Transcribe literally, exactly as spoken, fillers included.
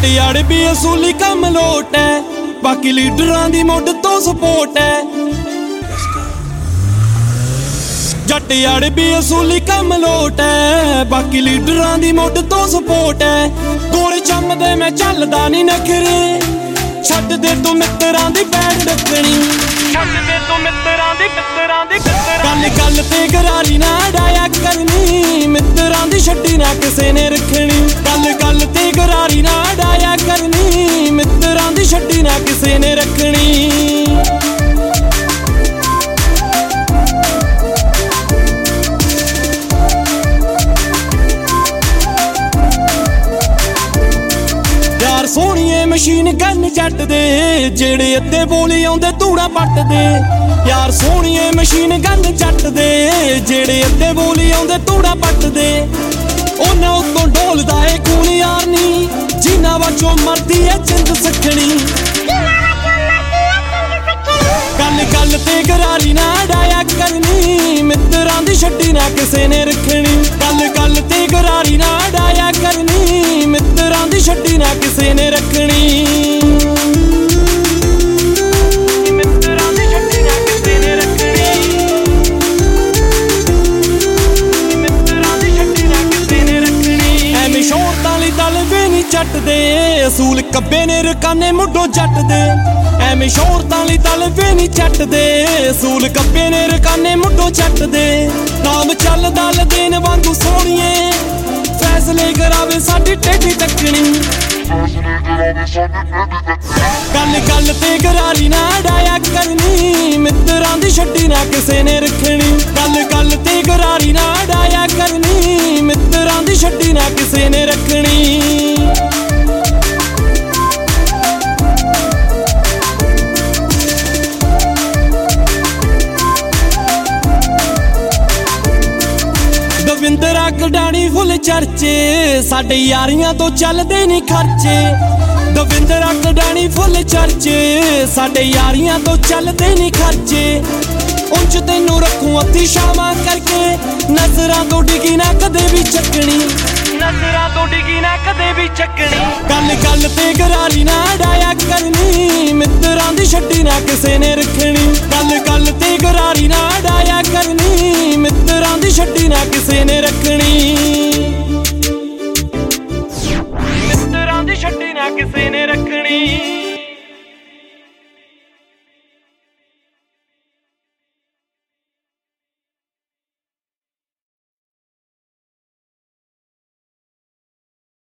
जट यार भी असूली कम लोट है, बाकी लीडरां दी मुड तो सपोर्ट है। जट यार भी असूली कम लोट है, बाकी लीडरां दी मुड तो सपोर्ट है। गोले चमदे मैं चलदा नहीं नखरे, छड्ड दे तू मित्तरां दी बैठ डकनी, छड्ड दे तू मित्तरां दी मित्तरां दी गल गल ते गरारी ना डाया करनी, मित्तरां दी छड्डी ना किसे ने रखनी। गल गल ते गरारी ना डाया करनी, मित्तरां दी छड्डी ना किसे ने रखनी। सोहणीए मशीन गन जट दे, जेड़े अद्धे बोली आउंदे धूड़ा पट दे। यार सोहणीए मशीन गन जट दे, जेड़े अद्धे बोली आउंदे धूड़ा पट दे। उन्हां उत्तों ढोलदा ए खून यार नी, जिन्हां वचों मरदी ए जिंद सखणी। गल गल ते गरारी ना डाया करनी, मित्तरां दी छड्डी ना किसे ने रखनी। गल गल ते गरारी ना डाया करनी, मित्तरां दी छड्डी ना किसे ने रखनी। मित्तरां दी छड्डी ना किसे ने रखनी, मित्तरां दी छड्डी ना किसे ने रखनी। ऐवें शोरतां लई दल वे नी चट दे, असूल कब्बे ने रकाने मुड्डों जट दे। ऐवें शोरतां लई दल वे नी चट दे, असूल कब्बे ने रकाने मुड्डों चट दे। नाम चल दल देन वांगू सोहणीए, फैसले करावे साडी टेढ़ी तकनी। गल गल ते गरारी ना डाया करनी, मित्तरां दी छड्डी ना किसे ने रखनी। गल गल ते गरारी ना डाया करनी, मित्तरां दी छड्डी ना किसे ने रखनी। दविंदरा कडाणी फुल चर्चे, साडे यारियां तो चलदे नहीं खर्चे। दविंदरा कडाणी फुल चर्चे, साडे यारियां तो चलदे नहीं खर्चे। उंच तैनू रखूं अत्ती शामां करके, नजरां तो डिगी ना कदे भी चकनी, नजरां तो डिगी ना कदे भी चकनी। गल गल ते गरारी ना डाया करनी, मित्तरां दी छड्डी ना किसे ने रखनी। गल गल ते गरारी ना डाया करनी, मित्तरां दी छड्डी ना किसे ने रखनी।